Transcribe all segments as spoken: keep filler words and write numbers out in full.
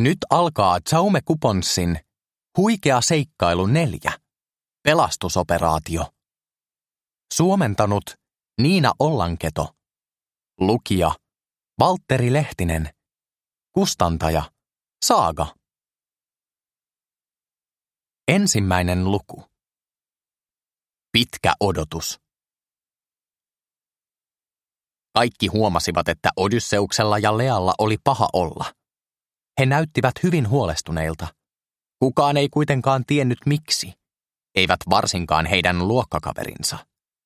Nyt alkaa Jaume Couponsin Huikea seikkailu neljä. Pelastusoperaatio. Suomentanut Niina Ollanketo. Lukija Valtteri Lehtinen. Kustantaja Saaga. Ensimmäinen luku. Pitkä odotus. Kaikki huomasivat, että Odysseuksella ja Lealla oli paha olla. He näyttivät hyvin huolestuneilta. Kukaan ei kuitenkaan tiennyt miksi, eivät varsinkaan heidän luokkakaverinsa.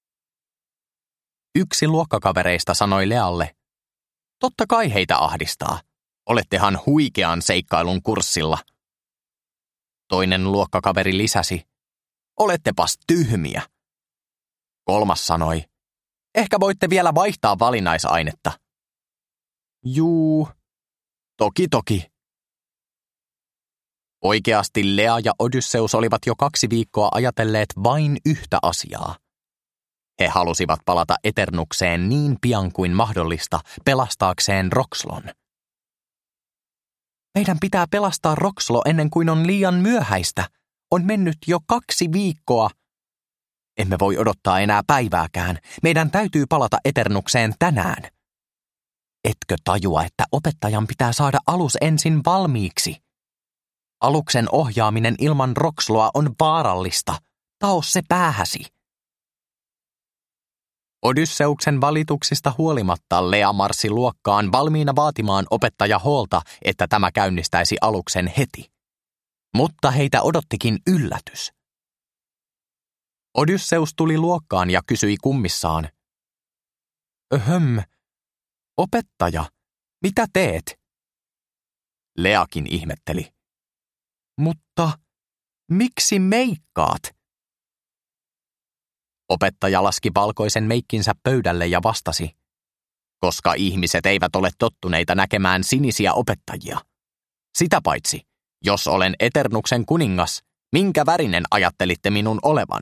Yksi luokkakavereista sanoi Lealle, totta kai heitä ahdistaa, olettehan huikean seikkailun kurssilla. Toinen luokkakaveri lisäsi, olettepas tyhmiä. Kolmas sanoi, ehkä voitte vielä vaihtaa valinnaisainetta. Juu, toki toki. Oikeasti Lea ja Odysseus olivat jo kaksi viikkoa ajatelleet vain yhtä asiaa. He halusivat palata Eternukseen niin pian kuin mahdollista pelastaakseen Roxlon. Meidän pitää pelastaa Roxlo ennen kuin on liian myöhäistä. On mennyt jo kaksi viikkoa. Emme voi odottaa enää päivääkään. Meidän täytyy palata Eternukseen tänään. Etkö tajua, että opettajan pitää saada alus ensin valmiiksi? Aluksen ohjaaminen ilman Roxloa on vaarallista. Tao se päähäsi. Odysseuksen valituksista huolimatta Lea marssi luokkaan valmiina vaatimaan opettaja Hoolta, että tämä käynnistäisi aluksen heti. Mutta heitä odottikin yllätys. Odysseus tuli luokkaan ja kysyi kummissaan. Öhöm, opettaja, mitä teet? Leakin ihmetteli. Mutta miksi meikkaat? Opettaja laski valkoisen meikkinsä pöydälle ja vastasi, koska ihmiset eivät ole tottuneita näkemään sinisiä opettajia. Sitä paitsi, jos olen Eternuksen kuningas, minkä värinen ajattelitte minun olevan?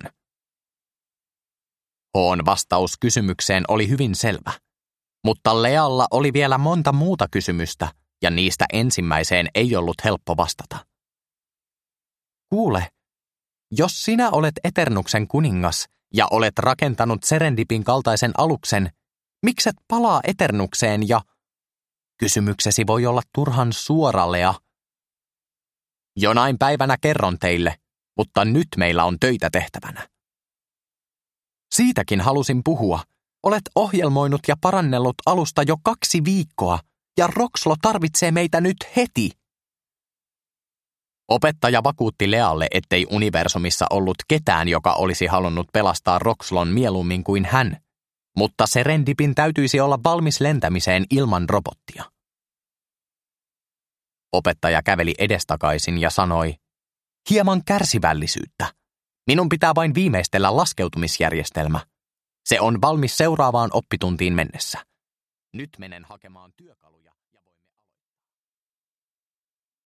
Hoon vastaus kysymykseen oli hyvin selvä, mutta Lealla oli vielä monta muuta kysymystä, ja niistä ensimmäiseen ei ollut helppo vastata. Kuule, jos sinä olet Eternuksen kuningas ja olet rakentanut Serendipin kaltaisen aluksen, mikset palaa Eternukseen ja... Kysymyksesi voi olla turhan suora, Lea. Jonain päivänä kerron teille, mutta nyt meillä on töitä tehtävänä. Siitäkin halusin puhua. Olet ohjelmoinut ja parannellut alusta jo kaksi viikkoa, ja Roxlo tarvitsee meitä nyt heti. Opettaja vakuutti Lealle, ettei universumissa ollut ketään, joka olisi halunnut pelastaa Roxlon mieluummin kuin hän, mutta Serendipin täytyisi olla valmis lentämiseen ilman robottia. Opettaja käveli edestakaisin ja sanoi, hieman kärsivällisyyttä. Minun pitää vain viimeistellä laskeutumisjärjestelmä. Se on valmis seuraavaan oppituntiin mennessä. Nyt menen hakemaan työkaluja.